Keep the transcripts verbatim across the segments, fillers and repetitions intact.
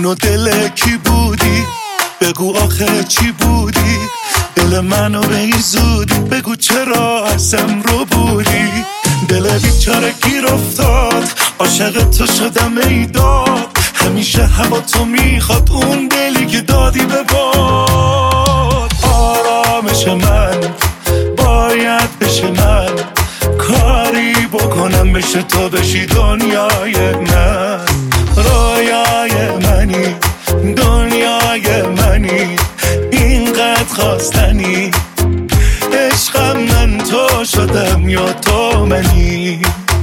جون و دل کی بودی؟ بگو آخه چی بودی؟ دل منو به این زودی بگو چرا ازم رو بودی؟ دل بیچاره گیر افتاد عاشق تو شدم ای داد، همیشه هوا تو میخواد اون دلی که دادی به باد. آرامش من باید بشه من، کاری بکنم بشه تو بشی دنیای من. رویای منی دنیای منی اینقدر خواستنی، عشقم من تو شدم یا تو منی.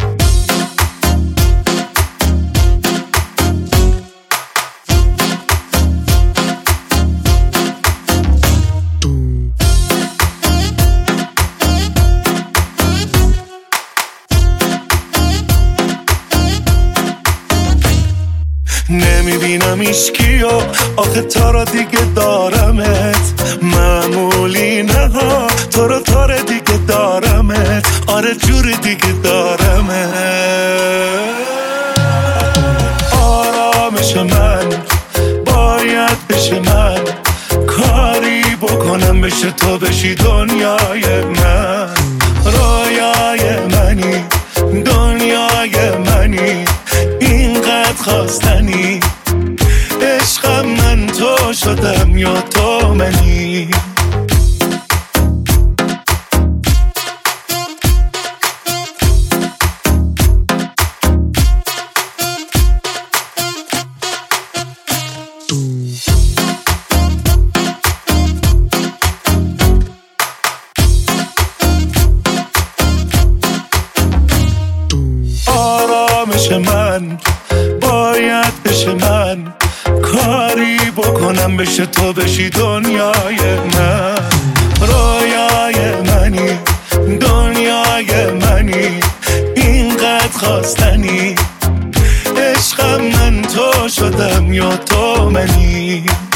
نمیبینم ایشکیو آخه تا را دیگه دارمت، معمولی نه ها تو رو تا دیگه دارمت، آره جور دیگه دارمت. آرامش من باید بشه من، کاری بکنم بشه تو بشی دنیای من. رویای منی دنیای منی اینقدر خواستنی، عشقم من تو شدم یا تو منی. آرامش من باید بشه من، کاری بکنم بشه تو بشی دنیای من. رویای منی دنیای منی اینقدر خواستنی، عشقم من تو شدم یا تو منی.